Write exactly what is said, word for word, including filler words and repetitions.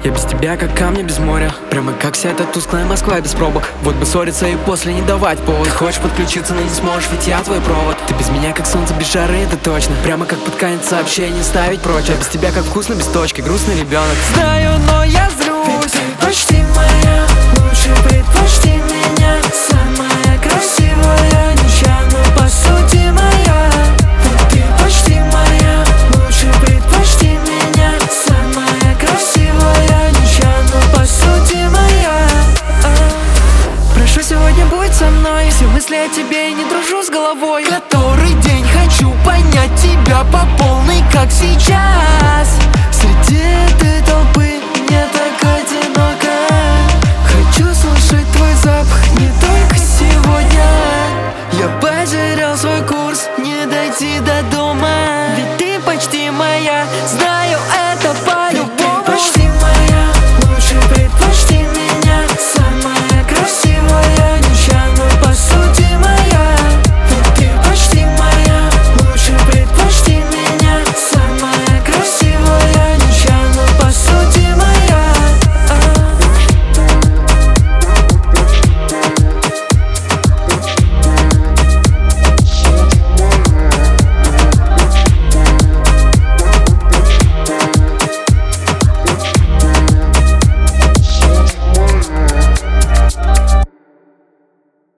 Я без тебя как камни без моря, прямо как вся эта тусклая Москва без пробок. Вот бы ссориться и после не давать повод. Ты хочешь подключиться, но не сможешь, ведь я твой провод. Ты без меня как солнце без жары, это точно. Прямо как под конец сообщений ставить прочь. Я без тебя как вкусно без точки, грустный ребенок. Знаю, но я злюсь. Ведь ты почти моя, лучше предпочти меня. Самая красивая, ничья, но по сути моя. Ведь ты почти моя, лучше предпочти меня. Самая красивая, ничья, но по сути моя. Прошу, сегодня будь со мной. Все мысли о тебе и не дружу с головой. Который день хочу понять тебя по полной, как сейчас. Среди этой толпы мне так одиноко. Хочу слышать твой запах не только сегодня. Я потерял свой курс, не дойти до дома.